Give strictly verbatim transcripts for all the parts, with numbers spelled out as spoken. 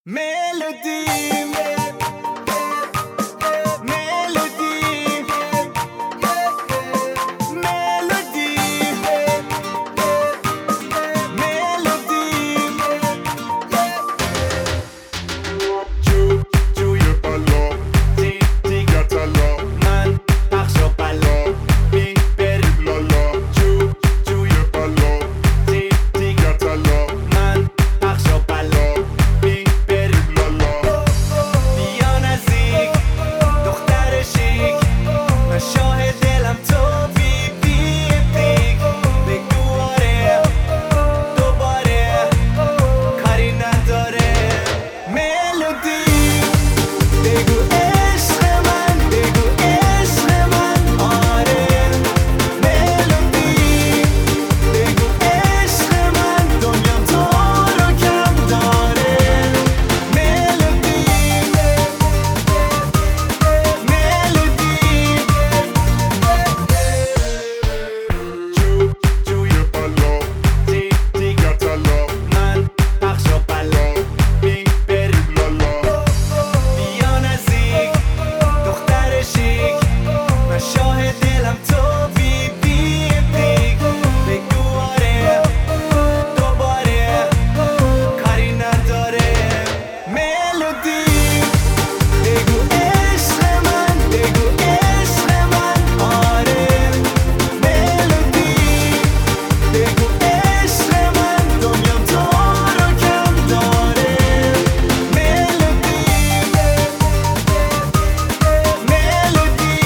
ملودی ملودی ملودی ملودی جو جوی بالا دی دی گتلا من پخش و بلا بی بری لالا جو جوی بالا دی دی گتلا من پخش و بلا بی بری لالا بیا نزدیک دختر شیک من شاه دلم تو بی بی پیک بگو آره دوباره کاری نداره ملودی بگو عشق من بگو عشق من آره ملودی بگو عشق من دنیام تو رو کم داره ملودی ملودی جو جوی بالا دی دی گتلا من پخش و بلا بی بری لالا بیا نزدیک دختر شیک من شاه دلم تو بی بی پیک بگو آره دوباره کاری نداره ملودی بگو عشق من بگو عشق من آره ملودی بگو عشق من دنیام تو رو کم داره ملودی ملودی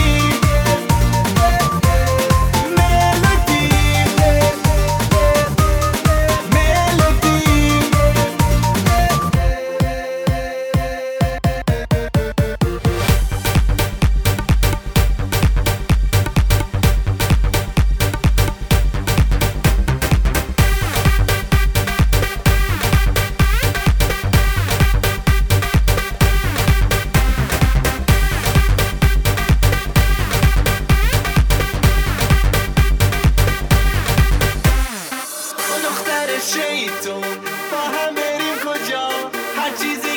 دختر شیطون با هم بریم کجا هر چیزی